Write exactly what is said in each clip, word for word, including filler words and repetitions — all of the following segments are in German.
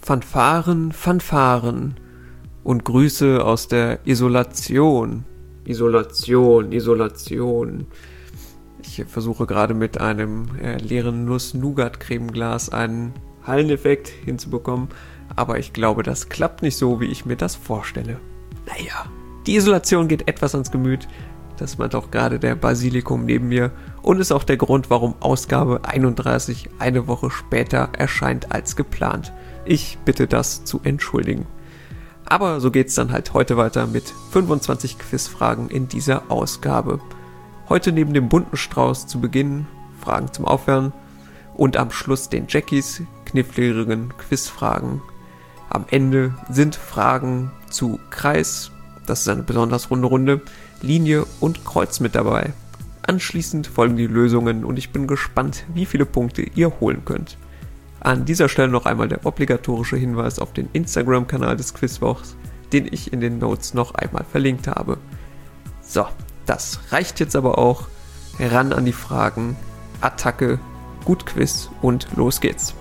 Fanfaren, Fanfaren und Grüße aus der Isolation. Isolation, Isolation. Ich versuche gerade mit einem äh, leeren Nuss-Nougat-Cremeglas einen Halleneffekt hinzubekommen, aber ich glaube, das klappt nicht so, wie ich mir das vorstelle. Naja, die Isolation geht etwas ans Gemüt. Das meint auch gerade der Basilikum neben mir und ist auch der Grund, warum Ausgabe einunddreißig eine Woche später erscheint als geplant. Ich bitte das zu entschuldigen. Aber so geht's dann halt heute weiter mit fünfundzwanzig Quizfragen in dieser Ausgabe. Heute neben dem bunten Strauß zu Beginn Fragen zum Aufwärmen und am Schluss den Jackies kniffligen Quizfragen. Am Ende sind Fragen zu Kreis, das ist eine besonders runde Runde, Linie und Kreuz mit dabei. Anschließend folgen die Lösungen und ich bin gespannt, wie viele Punkte ihr holen könnt. An dieser Stelle noch einmal der obligatorische Hinweis auf den Instagram-Kanal des Quizwochs, den ich in den Notes noch einmal verlinkt habe. So, das reicht jetzt aber auch. Ran an die Fragen, Attacke, gut Quiz und los geht's.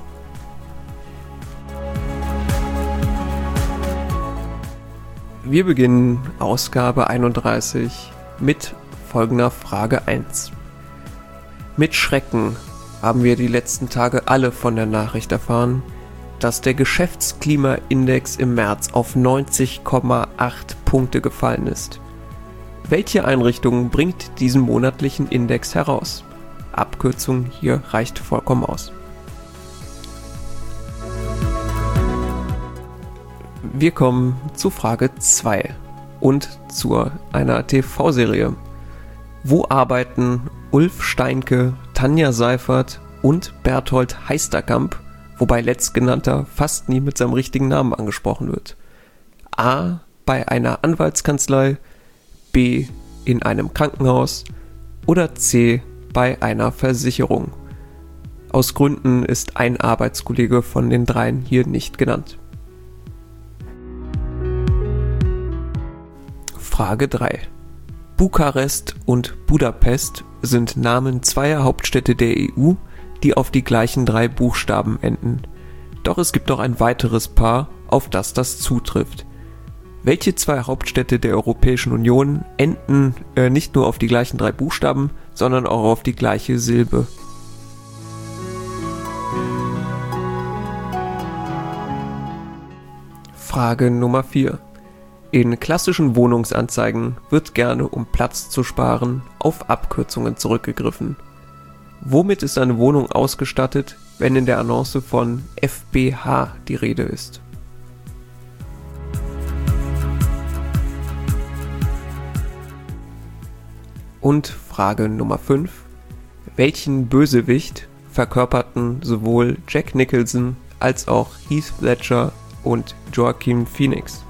Wir beginnen Ausgabe einunddreißig mit folgender Frage eins. Mit Schrecken haben wir die letzten Tage alle von der Nachricht erfahren, dass der Geschäftsklimaindex im März auf neunzig Komma acht Punkte gefallen ist. Welche Einrichtung bringt diesen monatlichen Index heraus? Abkürzung hier reicht vollkommen aus. Wir kommen zu Frage zwei und zu einer T V-Serie. Wo arbeiten Ulf Steinke, Tanja Seifert und Berthold Heisterkamp, wobei letztgenannter fast nie mit seinem richtigen Namen angesprochen wird? A. Bei einer Anwaltskanzlei, B. in einem Krankenhaus oder C. bei einer Versicherung. Aus Gründen ist ein Arbeitskollege von den dreien hier nicht genannt. Frage drei. Bukarest und Budapest sind Namen zweier Hauptstädte der E U, die auf die gleichen drei Buchstaben enden. Doch es gibt noch ein weiteres Paar, auf das das zutrifft. Welche zwei Hauptstädte der Europäischen Union enden äh, nicht nur auf die gleichen drei Buchstaben, sondern auch auf die gleiche Silbe? Frage Nummer vier. In klassischen Wohnungsanzeigen wird gerne, um Platz zu sparen, auf Abkürzungen zurückgegriffen. Womit ist eine Wohnung ausgestattet, wenn in der Annonce von F B H die Rede ist? Und Frage Nummer fünf. Welchen Bösewicht verkörperten sowohl Jack Nicholson als auch Heath Ledger und Joaquin Phoenix?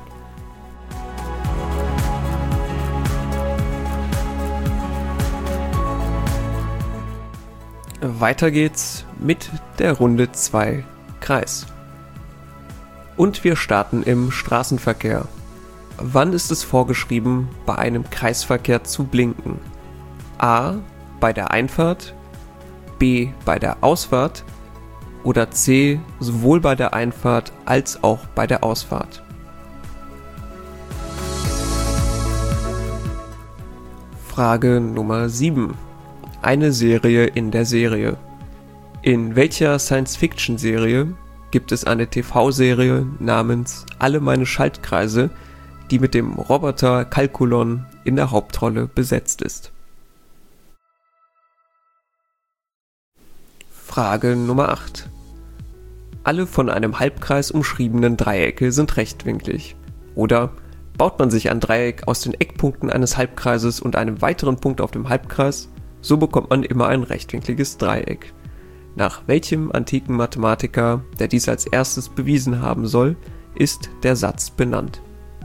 Weiter geht's mit der Runde zwei Kreis. Und wir starten im Straßenverkehr. Wann ist es vorgeschrieben, bei einem Kreisverkehr zu blinken? A. Bei der Einfahrt, B. Bei der Ausfahrt oder C. Sowohl bei der Einfahrt als auch bei der Ausfahrt? Frage Nummer sieben. Eine Serie in der Serie. In welcher Science-Fiction-Serie gibt es eine T V-Serie namens Alle meine Schaltkreise, die mit dem Roboter Calculon in der Hauptrolle besetzt ist? Frage Nummer acht. Alle von einem Halbkreis umschriebenen Dreiecke sind rechtwinklig. Oder baut man sich ein Dreieck aus den Eckpunkten eines Halbkreises und einem weiteren Punkt auf dem Halbkreis, so bekommt man immer ein rechtwinkliges Dreieck. Nach welchem antiken Mathematiker, der dies als erstes bewiesen haben soll, ist der Satz benannt?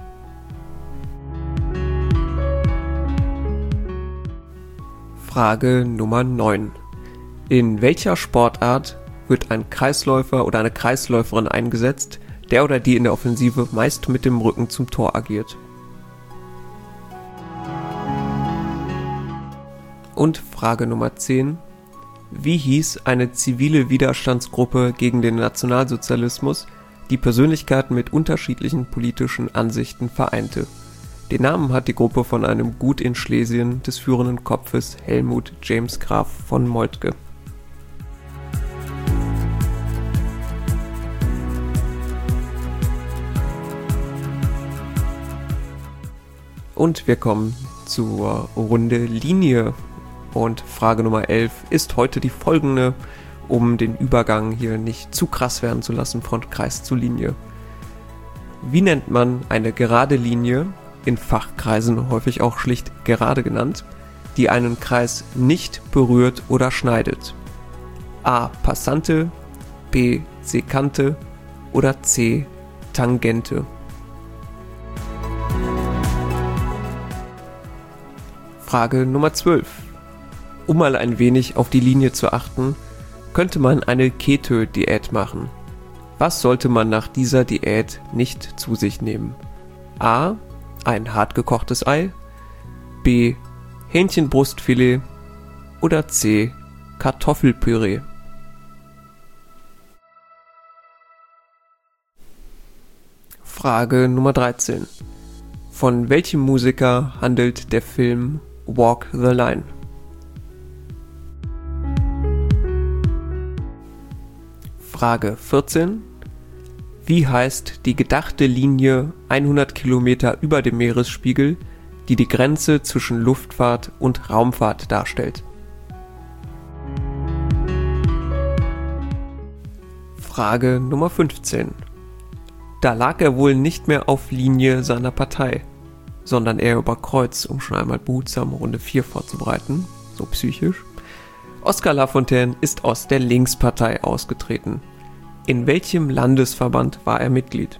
Frage Nummer neun. In welcher Sportart wird ein Kreisläufer oder eine Kreisläuferin eingesetzt, der oder die in der Offensive meist mit dem Rücken zum Tor agiert? Und Frage Nummer zehn. Wie hieß eine zivile Widerstandsgruppe gegen den Nationalsozialismus, die Persönlichkeiten mit unterschiedlichen politischen Ansichten vereinte. Den Namen hat die Gruppe von einem Gut in Schlesien des führenden Kopfes Helmuth James Graf von Moltke. Und wir kommen zur Runde Linie. Und Frage Nummer elf ist heute die folgende, um den Übergang hier nicht zu krass werden zu lassen von Kreis zu Linie. Wie nennt man eine gerade Linie, in Fachkreisen häufig auch schlicht gerade genannt, die einen Kreis nicht berührt oder schneidet? A. Passante, B. Sekante oder C. Tangente? Frage Nummer zwölf. Um mal ein wenig auf die Linie zu achten, könnte man eine Keto-Diät machen. Was sollte man nach dieser Diät nicht zu sich nehmen? A. Ein hart gekochtes Ei, B. Hähnchenbrustfilet oder C. Kartoffelpüree. Frage Nummer dreizehn. Von welchem Musiker handelt der Film Walk the Line? Frage vierzehn. Wie heißt die gedachte Linie hundert Kilometer über dem Meeresspiegel, die die Grenze zwischen Luftfahrt und Raumfahrt darstellt? Frage Nummer fünfzehn. Da lag er wohl nicht mehr auf Linie seiner Partei, sondern eher über Kreuz, um schon einmal behutsam Runde vier vorzubereiten, so psychisch. Oskar Lafontaine ist aus der Linkspartei ausgetreten. In welchem Landesverband war er Mitglied?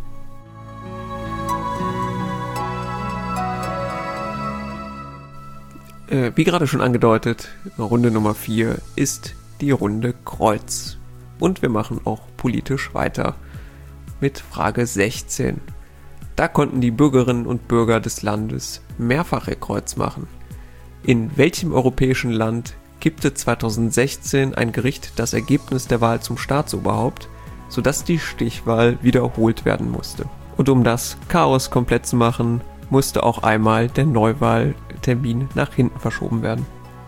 Äh, wie gerade schon angedeutet, Runde Nummer vier ist die Runde Kreuz. Und wir machen auch politisch weiter mit Frage sechzehn. Da konnten die Bürgerinnen und Bürger des Landes mehrfach ihr Kreuz machen. In welchem europäischen Land kippte zweitausendsechzehn ein Gericht das Ergebnis der Wahl zum Staatsoberhaupt, sodass die Stichwahl wiederholt werden musste? Und um das Chaos komplett zu machen, musste auch einmal der Neuwahltermin nach hinten verschoben werden.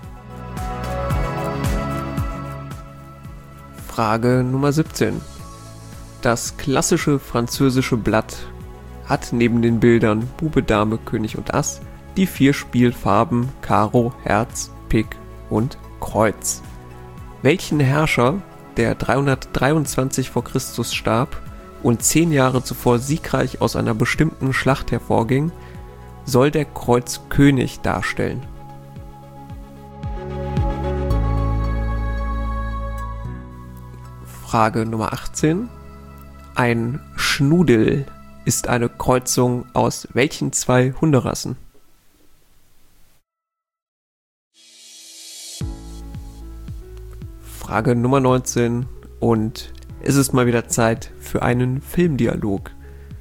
Frage Nummer siebzehn. Das klassische französische Blatt hat neben den Bildern Bube, Dame, König und Ass die vier Spielfarben Karo, Herz, Pik und Kreuz. Welchen Herrscher, der dreihundertdreiundzwanzig vor Christus starb und zehn Jahre zuvor siegreich aus einer bestimmten Schlacht hervorging, soll der Kreuzkönig darstellen? Frage Nummer achtzehn. Ein Schnudel ist eine Kreuzung aus welchen zwei Hunderassen? Frage Nummer neunzehn. Und es ist mal wieder Zeit für einen Filmdialog.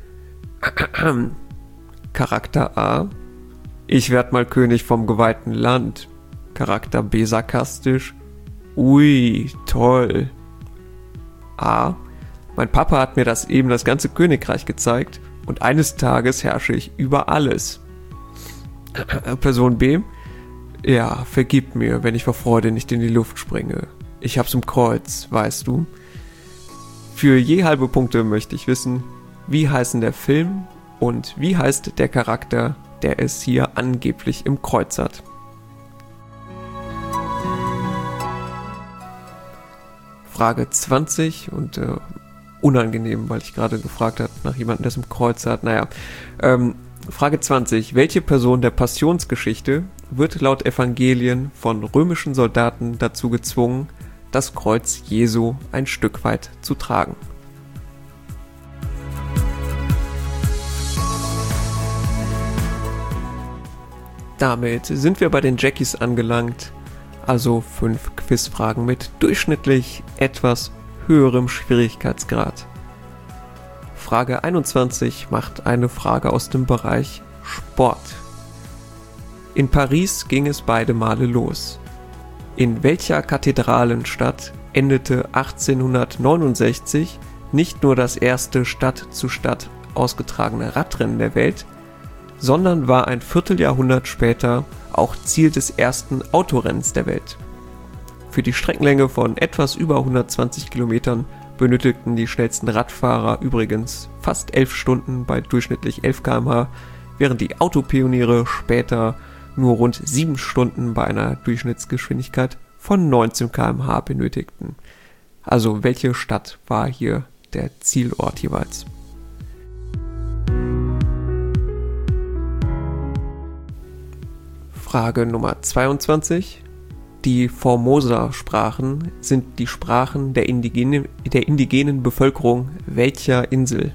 Charakter A: Ich werd mal König vom geweihten Land. Charakter B sarkastisch: Ui, toll. A: Mein Papa hat mir das eben das ganze Königreich gezeigt und eines Tages herrsche ich über alles. Person B: Ja, vergib mir, wenn ich vor Freude nicht in die Luft springe. Ich hab's im Kreuz, weißt du. Für je halbe Punkte möchte ich wissen, wie heißen der Film und wie heißt der Charakter, der es hier angeblich im Kreuz hat. Frage zwanzig und äh, unangenehm, weil ich gerade gefragt habe nach jemandem, der es im Kreuz hat. Naja, ähm, Frage zwanzig. Welche Person der Passionsgeschichte wird laut Evangelien von römischen Soldaten dazu gezwungen, das Kreuz Jesu ein Stück weit zu tragen? Damit sind wir bei den Jackies angelangt, also fünf Quizfragen mit durchschnittlich etwas höherem Schwierigkeitsgrad. Frage einundzwanzig macht eine Frage aus dem Bereich Sport. In Paris ging es beide Male los. In welcher Kathedralenstadt endete achtzehnhundertneunundsechzig nicht nur das erste Stadt zu Stadt ausgetragene Radrennen der Welt, sondern war ein Vierteljahrhundert später auch Ziel des ersten Autorennens der Welt. Für die Streckenlänge von etwas über hundertzwanzig Kilometern benötigten die schnellsten Radfahrer übrigens fast elf Stunden bei durchschnittlich elf Kilometer pro Stunde, während die Autopioniere später nur rund sieben Stunden bei einer Durchschnittsgeschwindigkeit von neunzehn Kilometer pro Stunde benötigten. Also welche Stadt war hier der Zielort jeweils? Frage Nummer zweiundzwanzig. Die Formosa-Sprachen sind die Sprachen der indigenen, der indigenen Bevölkerung welcher Insel?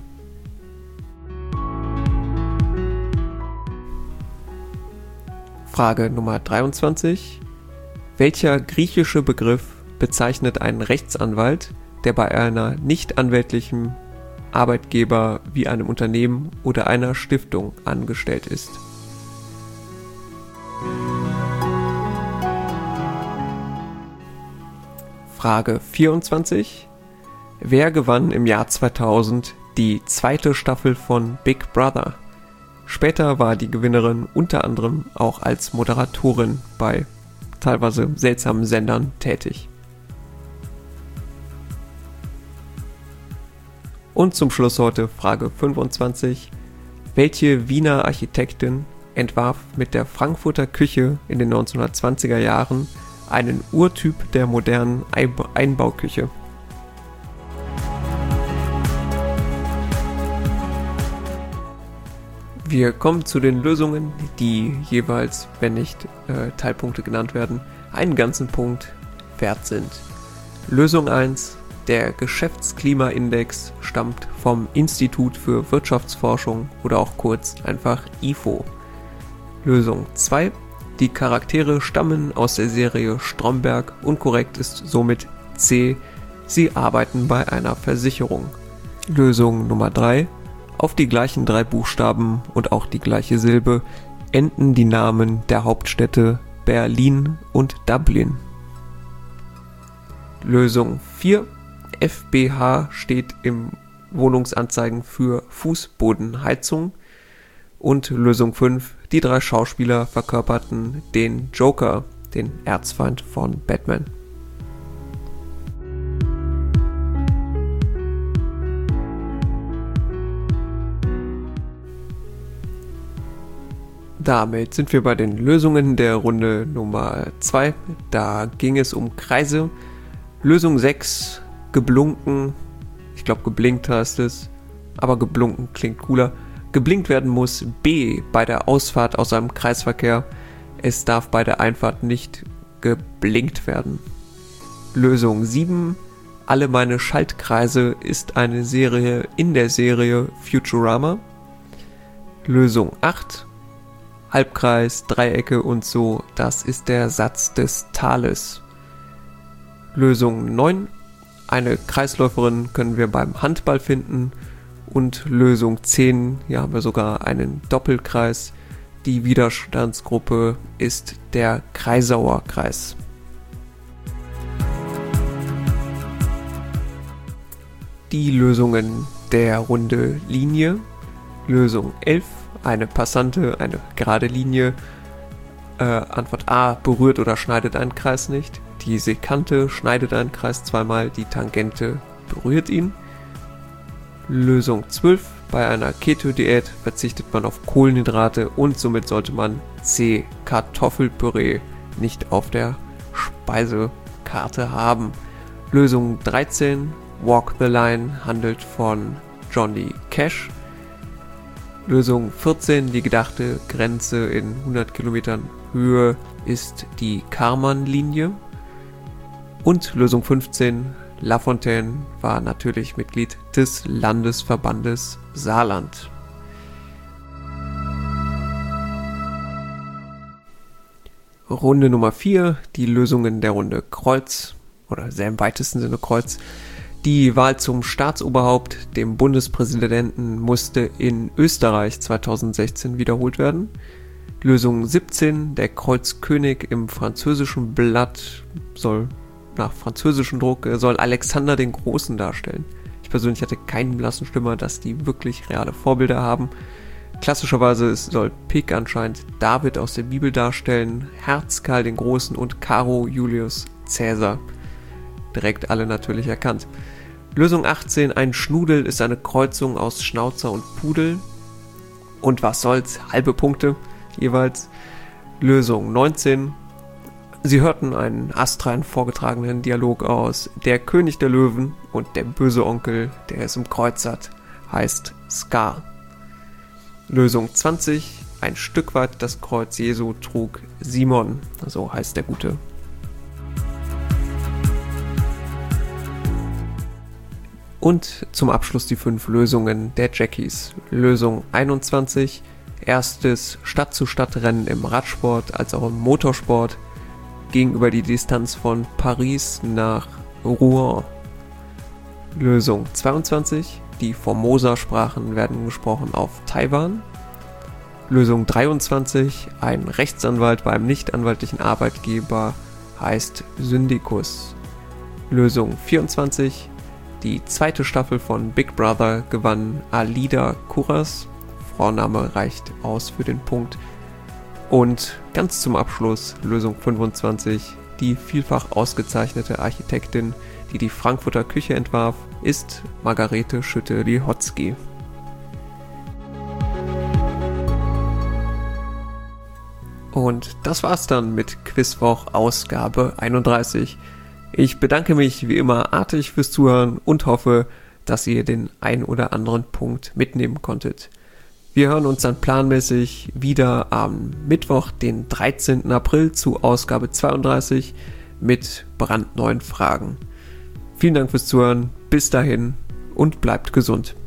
Frage Nummer dreiundzwanzig. Welcher griechische Begriff bezeichnet einen Rechtsanwalt, der bei einer nicht anwältlichen Arbeitgeber wie einem Unternehmen oder einer Stiftung angestellt ist? Frage vierundzwanzig. Wer gewann im Jahr zweitausend die zweite Staffel von Big Brother? Später war die Gewinnerin unter anderem auch als Moderatorin bei teilweise seltsamen Sendern tätig. Und zum Schluss heute Frage fünfundzwanzig. Welche Wiener Architektin entwarf mit der Frankfurter Küche in den neunzehnhundertzwanziger Jahren einen Urtyp der modernen Einbauküche? Wir kommen zu den Lösungen, die jeweils, wenn nicht äh, Teilpunkte genannt werden, einen ganzen Punkt wert sind. Lösung eins. Der Geschäftsklimaindex stammt vom Institut für Wirtschaftsforschung oder auch kurz einfach I F O. Lösung zwei. Die Charaktere stammen aus der Serie Stromberg und korrekt ist somit C. Sie arbeiten bei einer Versicherung. Lösung Nummer drei. Auf die gleichen drei Buchstaben und auch die gleiche Silbe enden die Namen der Hauptstädte Berlin und Dublin. Lösung vier. F B H steht im Wohnungsanzeigen für Fußbodenheizung. Und Lösung fünf. Die drei Schauspieler verkörperten den Joker, den Erzfeind von Batman. Damit sind wir bei den Lösungen der Runde Nummer zwei. Da ging es um Kreise. Lösung sechs, geblunken. Ich glaube, geblinkt heißt es, aber geblunken klingt cooler. Geblinkt werden muss B bei der Ausfahrt aus einem Kreisverkehr. Es darf bei der Einfahrt nicht geblinkt werden. Lösung sieben. Alle meine Schaltkreise ist eine Serie in der Serie Futurama. Lösung acht. Halbkreis, Dreiecke und so, das ist der Satz des Thales. Lösung neun. Eine Kreisläuferin können wir beim Handball finden. Und Lösung zehn, hier haben wir sogar einen Doppelkreis. Die Widerstandsgruppe ist der Kreisauer Kreis. Die Lösungen der Runde Linie. Lösung elf, eine Passante, eine gerade Linie. Äh, Antwort A, berührt oder schneidet einen Kreis nicht. Die Sekante schneidet einen Kreis zweimal, die Tangente berührt ihn. Lösung zwölf. Bei einer Keto-Diät verzichtet man auf Kohlenhydrate und somit sollte man C. Kartoffelpüree nicht auf der Speisekarte haben. Lösung dreizehn. Walk the Line handelt von Johnny Cash. Lösung vierzehn. Die gedachte Grenze in hundert Kilometern Höhe ist die Karman-Linie. Und Lösung fünfzehn. Lafontaine war natürlich Mitglied des Landesverbandes Saarland. Runde Nummer vier, die Lösungen der Runde Kreuz, oder sehr im weitesten Sinne Kreuz. Die Wahl zum Staatsoberhaupt, dem Bundespräsidenten, musste in Österreich zweitausendsechzehn wiederholt werden. Lösung siebzehn, der Kreuzkönig im französischen Blatt soll nach französischem Druck soll Alexander den Großen darstellen. Ich persönlich hatte keinen blassen Schimmer, dass die wirklich reale Vorbilder haben. Klassischerweise soll Pik anscheinend David aus der Bibel darstellen, Herz Karl den Großen und Caro Julius Caesar. Direkt alle natürlich erkannt. Lösung achtzehn, ein Schnudel ist eine Kreuzung aus Schnauzer und Pudel. Und was soll's, halbe Punkte jeweils. Lösung neunzehn, sie hörten einen astrein vorgetragenen Dialog aus Der König der Löwen und der böse Onkel, der es im Kreuz hat, heißt Scar. Lösung zwanzig, ein Stück weit das Kreuz Jesu trug Simon, so heißt der Gute. Und zum Abschluss die fünf Lösungen der Jackies. Lösung einundzwanzig, erstes Stadt-zu-Stadt-Rennen im Radsport als auch im Motorsport ging über die Distanz von Paris nach Rouen. Lösung zweiundzwanzig, die Formosa-Sprachen werden gesprochen auf Taiwan. Lösung dreiundzwanzig, ein Rechtsanwalt bei einem nicht-anwaltlichen Arbeitgeber heißt Syndikus. Lösung vierundzwanzig, die zweite Staffel von Big Brother gewann Alida Kuras. Vorname reicht aus für den Punkt. Und ganz zum Abschluss Lösung fünfundzwanzig, die vielfach ausgezeichnete Architektin, die die Frankfurter Küche entwarf, ist Margarete Schütte-Lihotzky. Und das war's dann mit Quizwoch Ausgabe einunddreißig. Ich bedanke mich wie immer artig fürs Zuhören und hoffe, dass ihr den ein oder anderen Punkt mitnehmen konntet. Wir hören uns dann planmäßig wieder am Mittwoch, den dreizehnten April zu Ausgabe zweiunddreißig mit brandneuen Fragen. Vielen Dank fürs Zuhören, bis dahin und bleibt gesund.